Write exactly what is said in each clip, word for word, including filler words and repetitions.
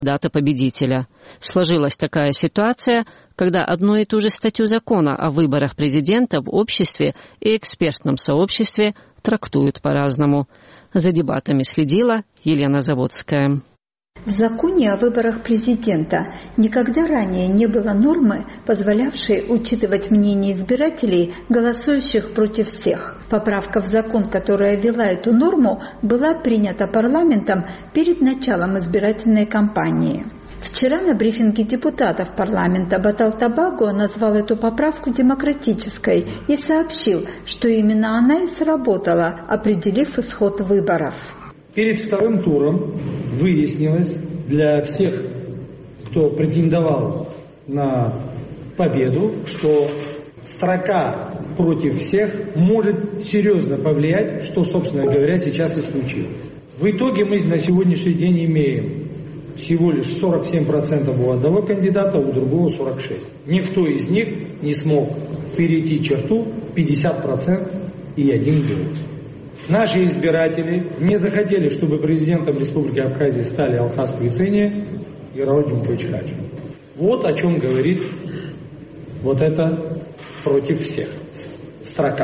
дата победителя. Сложилась такая ситуация, когда одну и ту же статью закона о выборах президента в обществе и экспертном сообществе трактуют по-разному. За дебатами следила Елена Заводская. В законе о выборах президента никогда ранее не было нормы, позволявшей учитывать мнение избирателей, голосующих против всех. Поправка в закон, которая ввела эту норму, была принята парламентом перед началом избирательной кампании. Вчера на брифинге депутатов парламента Батал-Тобаго назвал эту поправку демократической и сообщил, что именно она и сработала, определив исход выборов. Перед вторым туром выяснилось для всех, кто претендовал на победу, что строка против всех может серьезно повлиять, что, собственно говоря, сейчас и случилось. В итоге мы на сегодняшний день имеем всего лишь сорок семь процентов у одного кандидата, у другого сорок шесть процентов. Никто из них не смог перейти черту пятьдесят процентов и один голос. Наши избиратели не захотели, чтобы президентом Республики Абхазия стали Алхаз Квицения и Рауль Джумхович Хачи. Вот о чем говорит вот это против всех строка.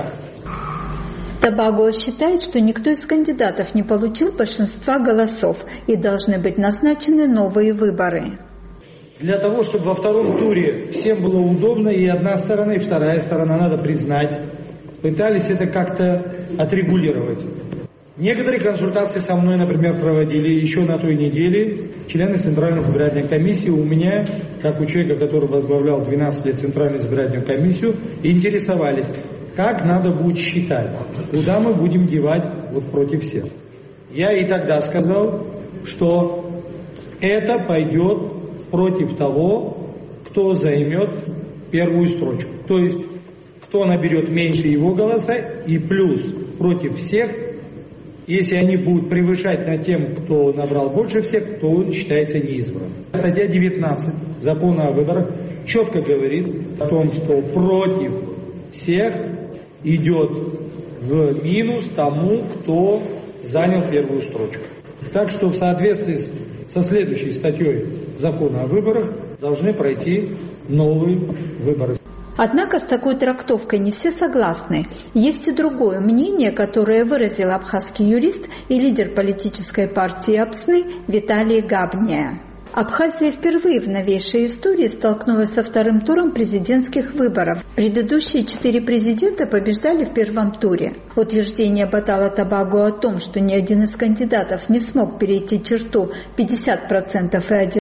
Тобаго считает, что никто из кандидатов не получил большинства голосов и должны быть назначены новые выборы. Для того, чтобы во втором туре всем было удобно, и одна сторона, и вторая сторона, надо признать, пытались это как-то отрегулировать. Некоторые консультации со мной, например, проводили еще на той неделе члены Центральной избирательной комиссии. У меня, как у человека, который возглавлял двенадцать лет Центральную избирательную комиссию, интересовались, как надо будет считать, куда мы будем девать вот против всех. Я и тогда сказал, что это пойдет против того, кто займет первую строчку. То есть, кто наберет меньше его голоса, и плюс против всех, если они будут превышать над тем, кто набрал больше всех, то считается неизбранным. Статья девятнадцать Закона о выборах четко говорит о том, что против всех идет в минус тому, кто занял первую строчку. Так что в соответствии со следующей статьей Закона о выборах должны пройти новые выборы. Однако с такой трактовкой не все согласны. Есть и другое мнение, которое выразил абхазский юрист и лидер политической партии Апсны Виталий Габния. Абхазия впервые в новейшей истории столкнулась со вторым туром президентских выборов. Предыдущие четыре президента побеждали в первом туре. Утверждение Батала-Тобаго о том, что ни один из кандидатов не смог перейти черту пятьдесят процентов и один